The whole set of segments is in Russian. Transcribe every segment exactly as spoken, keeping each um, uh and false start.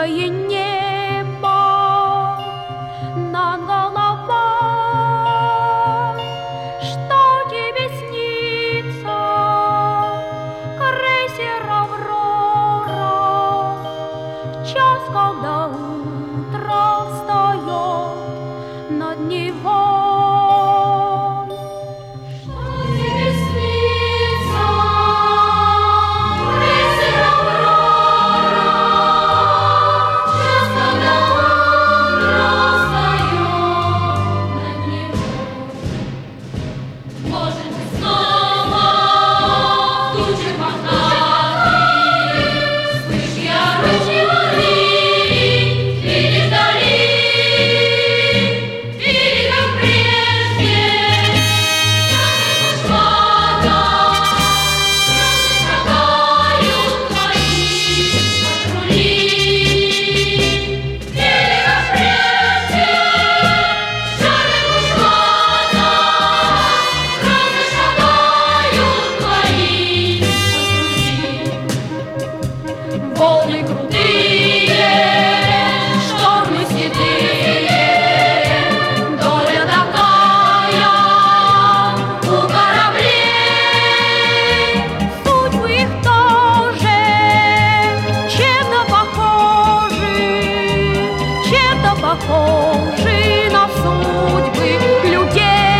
тихое небо над головой. Что тебе снится, крейсер «Аврора», час, когда утро встает над Невой? Волны крутые, штормы седые, доля такая у кораблей. Судьбы их тоже чем-то похожи, чем-то похожи на судьбы людей.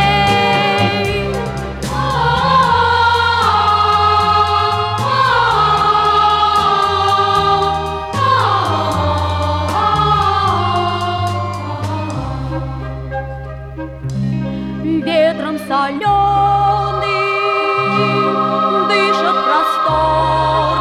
Ветром соленым дышат простор.